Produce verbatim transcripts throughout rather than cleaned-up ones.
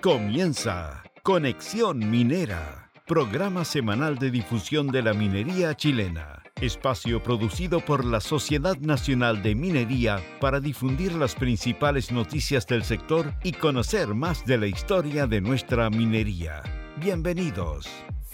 Comienza Conexión Minera, programa semanal de difusión de la minería chilena. Espacio producido por la Sociedad Nacional de Minería para difundir las principales noticias del sector y conocer más de la historia de nuestra minería. Bienvenidos.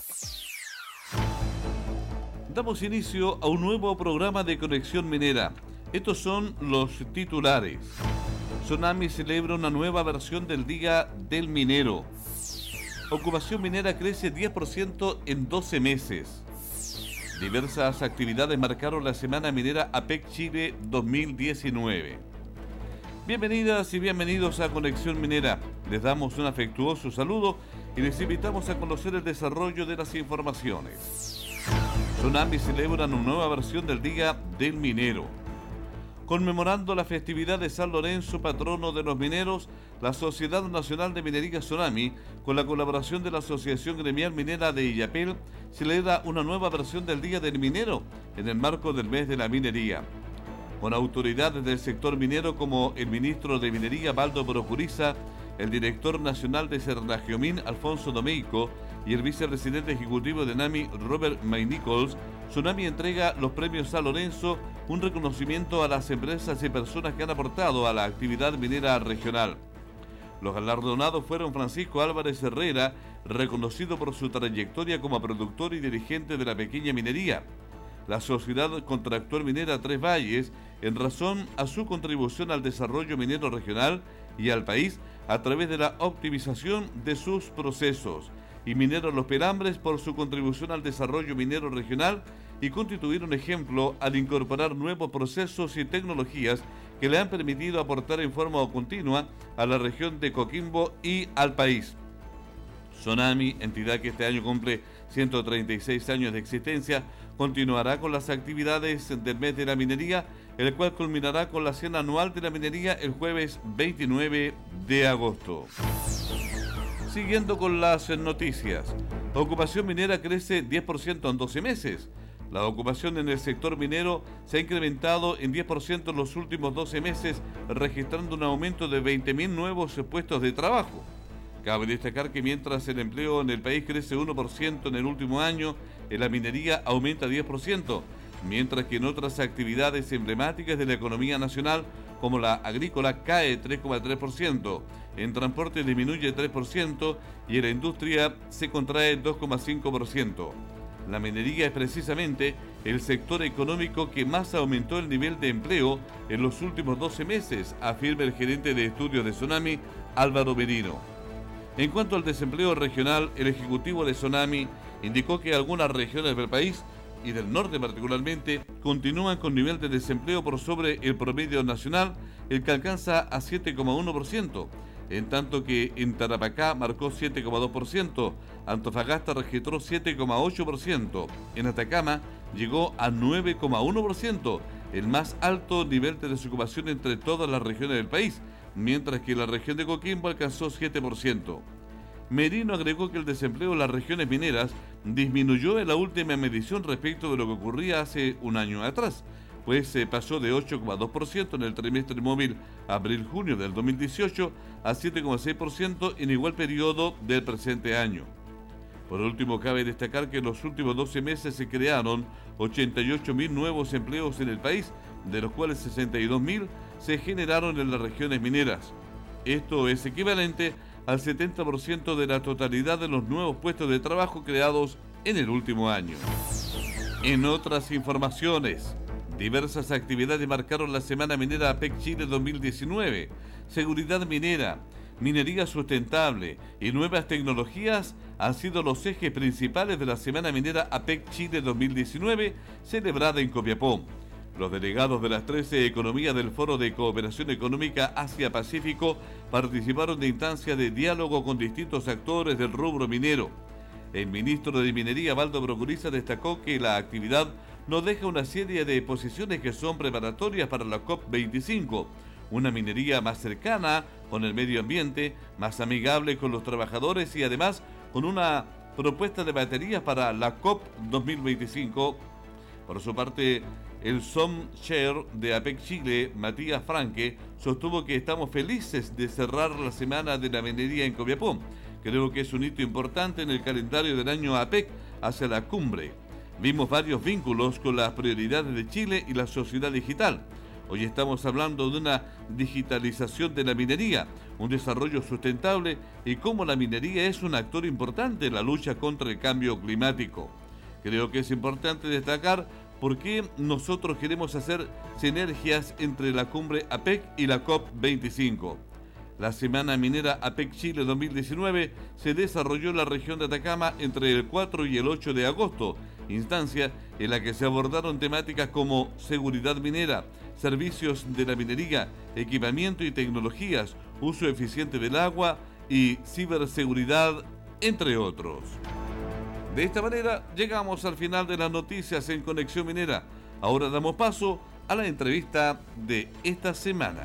Damos inicio a un nuevo programa de Conexión Minera. Estos son los titulares. Sonami celebra una nueva versión del Día del Minero. Ocupación minera crece diez por ciento en doce meses. Diversas actividades marcaron la Semana Minera APEC Chile dos mil diecinueve. Bienvenidas y bienvenidos a Conexión Minera. Les damos un afectuoso saludo y les invitamos a conocer el desarrollo de las informaciones. Sonami celebra una nueva versión del Día del Minero. Conmemorando la festividad de San Lorenzo, patrono de los mineros, la Sociedad Nacional de Minería Sonami, con la colaboración de la Asociación Gremial Minera de Illapel, celebra una nueva versión del Día del Minero en el marco del mes de la minería. Con autoridades del sector minero como el ministro de Minería, Baldo Procuriza, el director nacional de Sernagiomín, Alfonso Domeico, y el vicepresidente ejecutivo de NAMI, Robert May Nichols, Sonami entrega los premios San Lorenzo, un reconocimiento a las empresas y personas que han aportado a la actividad minera regional. Los galardonados fueron Francisco Álvarez Herrera, reconocido por su trayectoria como productor y dirigente de la pequeña minería. La Sociedad Contractual Minera Tres Valles, en razón a su contribución al desarrollo minero regional y al país a través de la optimización de sus procesos. Y Mineros Los Pelambres por su contribución al desarrollo minero regional y constituir un ejemplo al incorporar nuevos procesos y tecnologías que le han permitido aportar en forma continua a la región de Coquimbo y al país. Sonami, entidad que este año cumple ciento treinta y seis años de existencia, continuará con las actividades del mes de la minería, el cual culminará con la cena anual de la minería el jueves veintinueve de agosto. Siguiendo con las noticias, la ocupación minera crece diez por ciento en doce meses. La ocupación en el sector minero se ha incrementado en diez por ciento en los últimos doce meses, registrando un aumento de veinte mil nuevos puestos de trabajo. Cabe destacar que mientras el empleo en el país crece uno por ciento en el último año, en la minería aumenta diez por ciento, mientras que en otras actividades emblemáticas de la economía nacional, como la agrícola, cae tres coma tres por ciento, en transporte disminuye tres por ciento y en la industria se contrae dos coma cinco por ciento. La minería es precisamente el sector económico que más aumentó el nivel de empleo en los últimos doce meses, afirma el gerente de estudios de Sonami, Álvaro Merino. En cuanto al desempleo regional, el ejecutivo de Sonami indicó que algunas regiones del país, y del norte particularmente, continúan con nivel de desempleo por sobre el promedio nacional, el que alcanza a siete coma uno por ciento, en tanto que en Tarapacá marcó siete coma dos por ciento, Antofagasta registró siete coma ocho por ciento, en Atacama llegó a nueve coma uno por ciento, el más alto nivel de desocupación entre todas las regiones del país, mientras que la región de Coquimbo alcanzó siete por ciento. Merino agregó que el desempleo en las regiones mineras disminuyó en la última medición respecto de lo que ocurría hace un año atrás, pues se pasó de ocho coma dos por ciento en el trimestre móvil abril-junio del dos mil dieciocho a siete coma seis por ciento en igual periodo del presente año. Por último, cabe destacar que en los últimos doce meses se crearon ochenta y ocho mil nuevos empleos en el país, de los cuales sesenta y dos mil se generaron en las regiones mineras. Esto es equivalente al setenta por ciento de la totalidad de los nuevos puestos de trabajo creados en el último año. En otras informaciones, diversas actividades marcaron la Semana Minera APEC Chile dos mil diecinueve. Seguridad minera, minería sustentable y nuevas tecnologías han sido los ejes principales de la Semana Minera APEC Chile dos mil diecinueve, celebrada en Copiapó. Los delegados de las trece economías del Foro de Cooperación Económica Asia-Pacífico participaron de instancias de diálogo con distintos actores del rubro minero. El ministro de Minería, Baldo Procuriza, destacó que la actividad nos deja una serie de posiciones que son preparatorias para la COP veinticinco, una minería más cercana con el medio ambiente, más amigable con los trabajadores y además con una propuesta de baterías para la COP dos mil veinticinco. Por su parte, El Somchair de APEC Chile, Matías Franque, sostuvo que estamos felices de cerrar la Semana de la Minería en Copiapó. Creo que es un hito importante en el calendario del año APEC hacia la cumbre. Vimos varios vínculos con las prioridades de Chile y la sociedad digital. Hoy estamos hablando de una digitalización de la minería, un desarrollo sustentable y cómo la minería es un actor importante en la lucha contra el cambio climático. Creo que es importante destacar por qué nosotros queremos hacer sinergias entre la cumbre APEC y la COP veinticinco. La Semana Minera APEC Chile dos mil diecinueve se desarrolló en la región de Atacama entre el cuatro y el ocho de agosto, instancia en la que se abordaron temáticas como seguridad minera, servicios de la minería, equipamiento y tecnologías, uso eficiente del agua y ciberseguridad, entre otros. De esta manera llegamos al final de las noticias en Conexión Minera. Ahora damos paso a la entrevista de esta semana.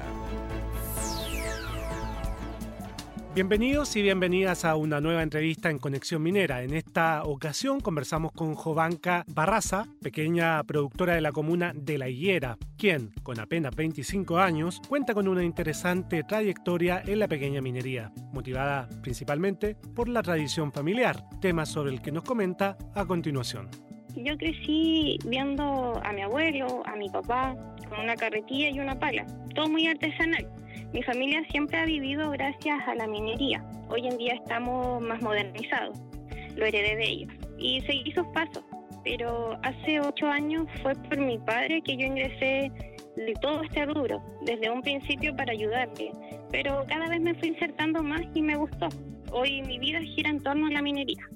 Bienvenidos y bienvenidas a una nueva entrevista en Conexión Minera. En esta ocasión conversamos con Jovanka Barraza, pequeña productora de la comuna de La Higuera, quien, con apenas veinticinco años, cuenta con una interesante trayectoria en la pequeña minería, motivada principalmente por la tradición familiar, tema sobre el que nos comenta a continuación. Yo crecí viendo a mi abuelo, a mi papá, con una carretilla y una pala, todo muy artesanal. Mi familia siempre ha vivido gracias a la minería. Hoy en día estamos más modernizados, lo heredé de ellos y seguí sus pasos. Pero hace ocho años fue por mi padre que yo ingresé de todo este rubro, desde un principio para ayudarle. Pero cada vez me fui insertando más y me gustó. Hoy mi vida gira en torno a la minería.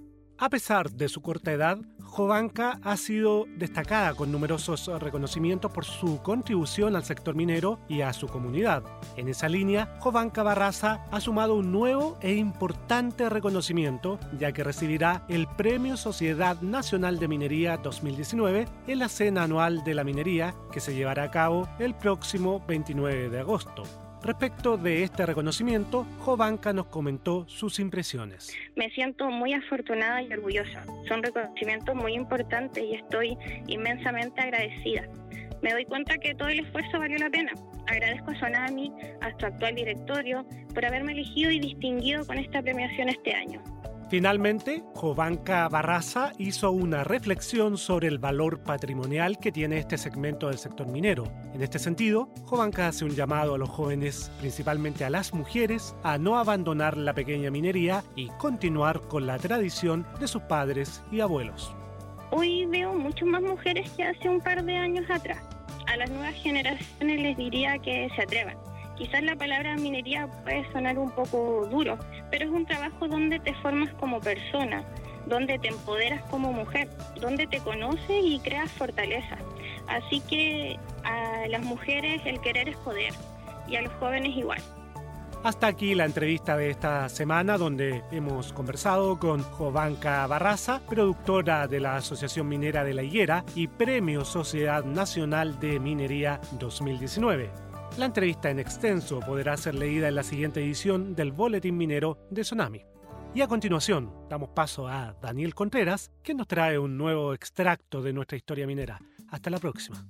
A pesar de su corta edad, Jovanka ha sido destacada con numerosos reconocimientos por su contribución al sector minero y a su comunidad. En esa línea, Jovanka Barraza ha sumado un nuevo e importante reconocimiento, ya que recibirá el Premio Sociedad Nacional de Minería dos mil diecinueve en la Cena Anual de la Minería, que se llevará a cabo el próximo veintinueve de agosto. Respecto de este reconocimiento, Jovanka nos comentó sus impresiones. Me siento muy afortunada y orgullosa. Son reconocimientos muy importantes y estoy inmensamente agradecida. Me doy cuenta que todo el esfuerzo valió la pena. Agradezco a Sonami, a su actual directorio, por haberme elegido y distinguido con esta premiación este año. Finalmente, Jovanka Barraza hizo una reflexión sobre el valor patrimonial que tiene este segmento del sector minero. En este sentido, Jovanka hace un llamado a los jóvenes, principalmente a las mujeres, a no abandonar la pequeña minería y continuar con la tradición de sus padres y abuelos. Hoy veo mucho más mujeres que hace un par de años atrás. A las nuevas generaciones les diría que se atrevan. Quizás la palabra minería puede sonar un poco duro, pero es un trabajo donde te formas como persona, donde te empoderas como mujer, donde te conoces y creas fortaleza. Así que a las mujeres el querer es poder y a los jóvenes igual. Hasta aquí la entrevista de esta semana, donde hemos conversado con Jovanka Barraza, productora de la Asociación Minera de La Higuera y Premio Sociedad Nacional de Minería dos mil diecinueve. La entrevista en extenso podrá ser leída en la siguiente edición del Boletín Minero de Sonami. Y a continuación, damos paso a Daniel Contreras, quien nos trae un nuevo extracto de nuestra historia minera. Hasta la próxima.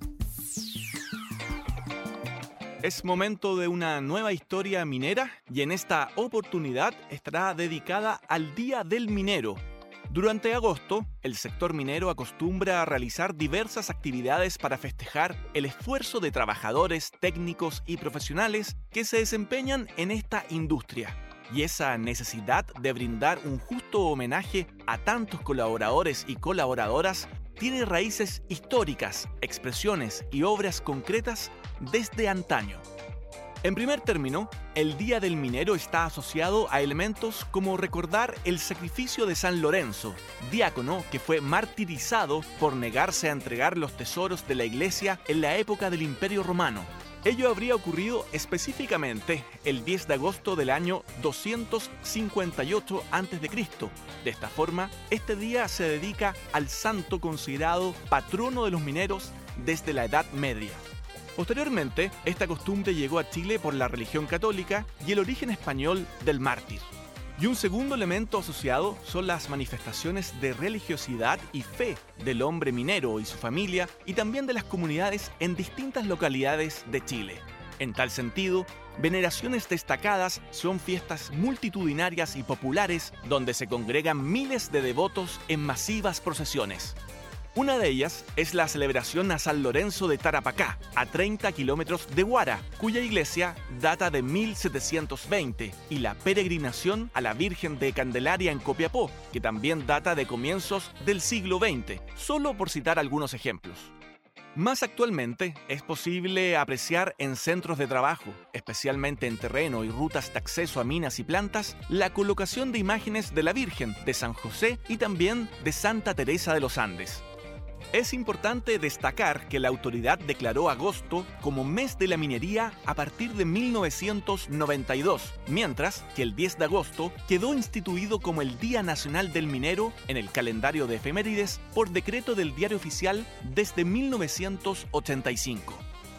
Es momento de una nueva historia minera y en esta oportunidad estará dedicada al Día del Minero. Durante agosto, el sector minero acostumbra a realizar diversas actividades para festejar el esfuerzo de trabajadores, técnicos y profesionales que se desempeñan en esta industria. Y esa necesidad de brindar un justo homenaje a tantos colaboradores y colaboradoras tiene raíces históricas, expresiones y obras concretas desde antaño. En primer término, el Día del Minero está asociado a elementos como recordar el sacrificio de San Lorenzo, diácono que fue martirizado por negarse a entregar los tesoros de la iglesia en la época del Imperio Romano. Ello habría ocurrido específicamente el diez de agosto del año doscientos cincuenta y ocho antes de Cristo. De esta forma, este día se dedica al santo considerado patrono de los mineros desde la Edad Media. Posteriormente, esta costumbre llegó a Chile por la religión católica y el origen español del mártir. Y un segundo elemento asociado son las manifestaciones de religiosidad y fe del hombre minero y su familia, y también de las comunidades en distintas localidades de Chile. En tal sentido, veneraciones destacadas son fiestas multitudinarias y populares donde se congregan miles de devotos en masivas procesiones. Una de ellas es la celebración a San Lorenzo de Tarapacá, a treinta kilómetros de Huara, cuya iglesia data de mil setecientos veinte, y la peregrinación a la Virgen de Candelaria en Copiapó, que también data de comienzos del siglo veinte, solo por citar algunos ejemplos. Más actualmente, es posible apreciar en centros de trabajo, especialmente en terreno y rutas de acceso a minas y plantas, la colocación de imágenes de la Virgen, de San José y también de Santa Teresa de los Andes. Es importante destacar que la autoridad declaró agosto como mes de la minería a partir de mil novecientos noventa y dos, mientras que el diez de agosto quedó instituido como el Día Nacional del Minero en el calendario de efemérides por decreto del Diario Oficial desde mil novecientos ochenta y cinco.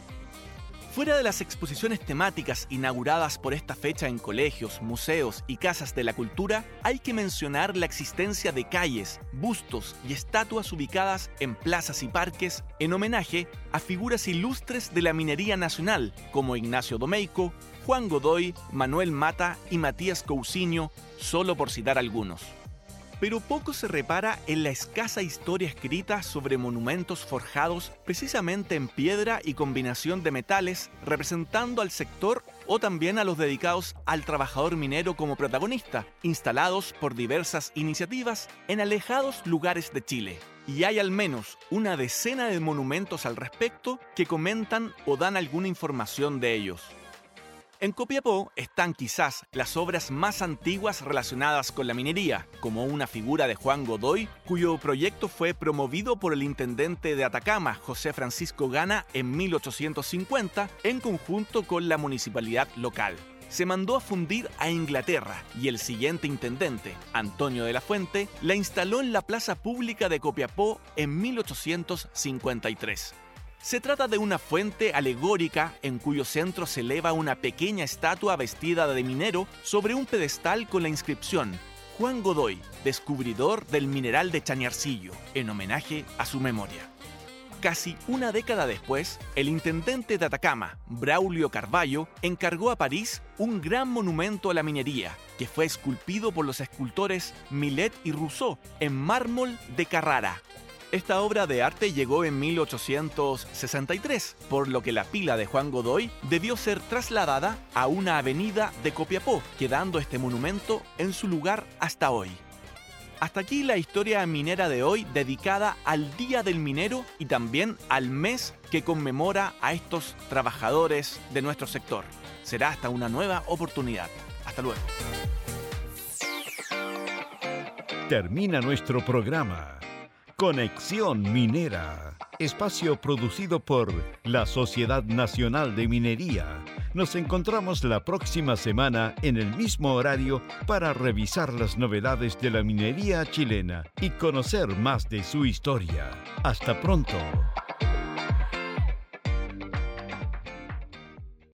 Fuera de las exposiciones temáticas inauguradas por esta fecha en colegios, museos y casas de la cultura, hay que mencionar la existencia de calles, bustos y estatuas ubicadas en plazas y parques en homenaje a figuras ilustres de la minería nacional, como Ignacio Domeyko, Juan Godoy, Manuel Mata y Matías Cousiño, solo por citar algunos. Pero poco se repara en la escasa historia escrita sobre monumentos forjados precisamente en piedra y combinación de metales, representando al sector o también a los dedicados al trabajador minero como protagonista, instalados por diversas iniciativas en alejados lugares de Chile. Y hay al menos una decena de monumentos al respecto que comentan o dan alguna información de ellos. En Copiapó están quizás las obras más antiguas relacionadas con la minería, como una figura de Juan Godoy, cuyo proyecto fue promovido por el intendente de Atacama, José Francisco Gana, en mil ochocientos cincuenta, en conjunto con la municipalidad local. Se mandó a fundir a Inglaterra y el siguiente intendente, Antonio de la Fuente, la instaló en la plaza pública de Copiapó en mil ochocientos cincuenta y tres. Se trata de una fuente alegórica en cuyo centro se eleva una pequeña estatua vestida de minero sobre un pedestal con la inscripción Juan Godoy, descubridor del mineral de Chañarcillo, en homenaje a su memoria. Casi una década después, el intendente de Atacama, Braulio Carvalho, encargó a París un gran monumento a la minería, que fue esculpido por los escultores Millet y Rousseau en mármol de Carrara. Esta obra de arte llegó en mil ochocientos sesenta y tres, por lo que la pila de Juan Godoy debió ser trasladada a una avenida de Copiapó, quedando este monumento en su lugar hasta hoy. Hasta aquí la historia minera de hoy, dedicada al Día del Minero y también al mes que conmemora a estos trabajadores de nuestro sector. Será hasta una nueva oportunidad. Hasta luego. Termina nuestro programa. Conexión Minera, espacio producido por la Sociedad Nacional de Minería. Nos encontramos la próxima semana en el mismo horario para revisar las novedades de la minería chilena y conocer más de su historia. Hasta pronto.